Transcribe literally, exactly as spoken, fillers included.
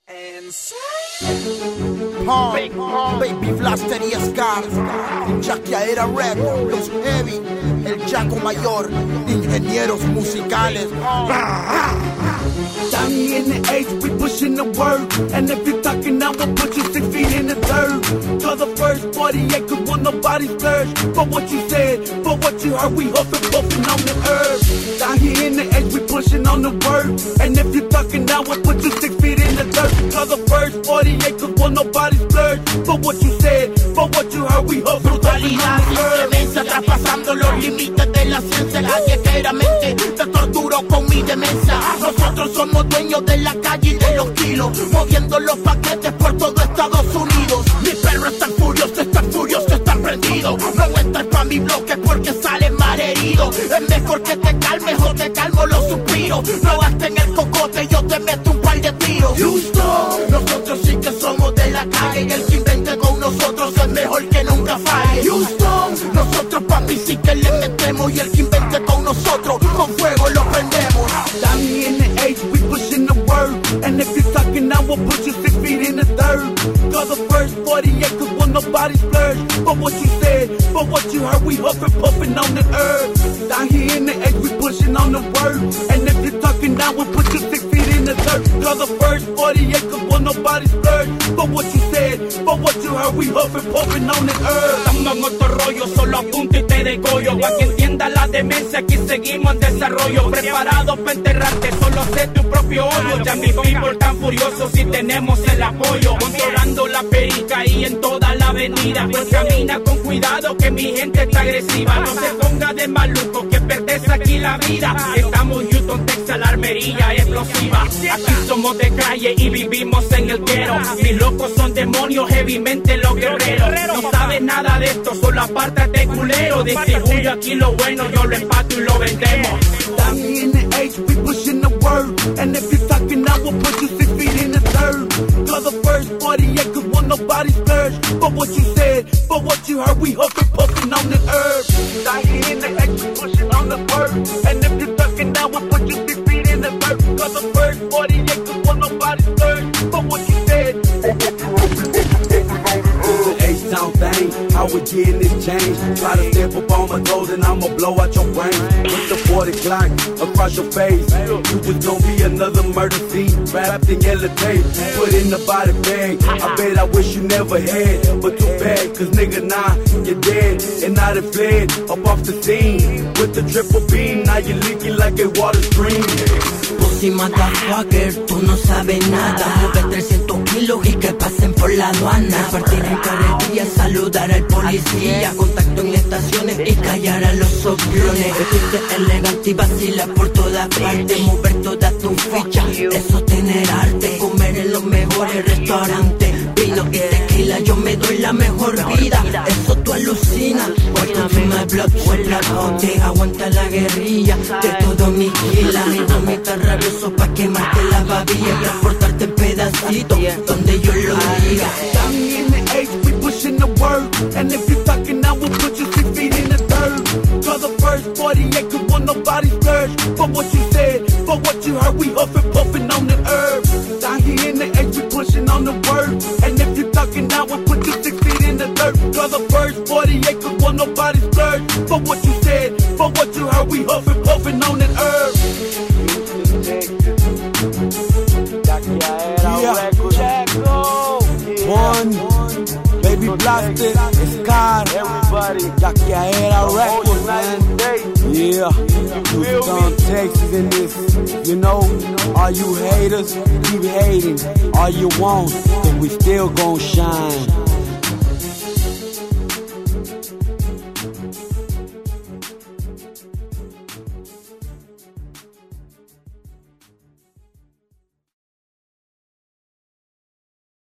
Punk, Baby Blaster y Scar, Jaqueadera Records, Los Heavy, el Jaco Mayor, ingenieros musicales. Downey in the H, we pushing the word. And if you're talking now, we'll put you six feet in the dirt. To the first forty-eight, cause will nobody splurge. For what you said, for what you heard, we huffing, puffing on the herb. Down here in the H, we pushing on the word. And if you're talking now, we'll put you six feet in the dirt. To the first forty-eight, cause will nobody splurge. For what you said, for what you heard, we huffing, puffing on the herb. Inmensa, traspasando los límites de la ciencia. Callejeramente te torturo con mi demencia. Nosotros somos dueños de la calle y de los kilos, moviendo los paquetes por todo Estados Unidos. Mi perro está furioso, está furioso, está prendido. No entres pa' mi bloque porque sale mal herido. Es mejor que te calmes o te calmo los suspiros. No gastes en el cocote, yo te meto un par de tiros. Houston, nosotros sí que somos de la calle y el que invente con nosotros es mejor que nunca falle. Houston, nosotros papi sí que le metemos y el que invente con nosotros con fuego lo prendemos. Downey in the H, we pushing the word. And if you're talking now, we'll put you six feet in the dirt. Cause the first forty-eight, cause will nobody splurge. For what you said, for what you heard, we huffing, puffing on the herb. Down here in the H, we pushing on the word. And if you're talking now, we'll put you six feet in the dirt. Cause the first forty-eight, cause will nobody splurge. For what you said, for what you heard, we huffing, puffing on the herb. Estamos en otro rollo, solo apunto y te degoyo. Pa' que entienda la demencia, aquí seguimos en desarrollo. Preparados para enterrarte, solo sé tu propio hoyo. Ya mi people tan furiosos si tenemos el apoyo. Controlando la perica y en toda la avenida. Pues camina con cuidado que mi gente está agresiva. No se ponga de maluco que perdés aquí la vida. Estamos Houston, Texas, la armería explosiva. Aquí somos de calle y vivimos en el guero. Mis locos son demonios, heavymente los guerreros. No sabes nada de esto, solo apártate culero. Distribuyo aquí lo bueno, yo lo empato y lo vendemos. Downey in the H, we pushing the word. And if you're talking now, we'll put you six feet in the dirt. Cause the first forty-eight, cause will nobody splurge. For what you said, for what you heard, we huffing, puffing on the herb. Downey in the H, we pushing on the word. And if you're talking now, we'll put you six feet in the dirt. Cause the first forty-eight, cause will nobody splurge. For what you said, for what you heard, we huffing, puffing on the herb. H-Town thing, how we getting this change. Try to step up on my toes and I'ma blow out your brain. With the forty Glock across your face, you was gonna be another murder scene. Wrapped in yellow tape, put in the body bag. I bet I wish you never had, but too bad, cause nigga nah, you're dead. And I done fled up off the scene. With the triple beam, now you're leaking like a water stream. Pussy motherfucker, tú no sabes nada. Mueve trescientos kilos y que pasen por la aduana. Partir en carretilla, saludar al policía. Contacto en estaciones y callar a los soplones. Vestirte elegante y vacilar por todas partes. Mover toda tu ficha, eso es tener arte. Comer en los mejores restaurantes. Vino y tequila, yo me doy la mejor vida. Eso tú alucinas. Welcome to my block, suela bote. Aguanta la guerrilla de todo mi gila. Mi mami está rabioso pa' quemarte la babilla y transportarte en pedacitos donde yo lo diga. Downey in the H, we pushing the word. And if you're talking now, we'll put you six feet in the dirt. Cause the first forty-eight, cause will nobody splurge. For what you said, for what you heard, we huffing, puffing on the herb. Down here in the H, we pushing on the word. And if you're talking now, we'll put you six feet in the dirt. Cause the first forty-eight, cause will nobody splurge. For what you said, for what you heard, we huffing, puffing on the herb. Yeah. One, Baby Blaster, Scar, Jaqueadera Records, man. Yeah, Houston, Texas in this. You know, all you haters, keep hating. All you want, cause we still gon' shine.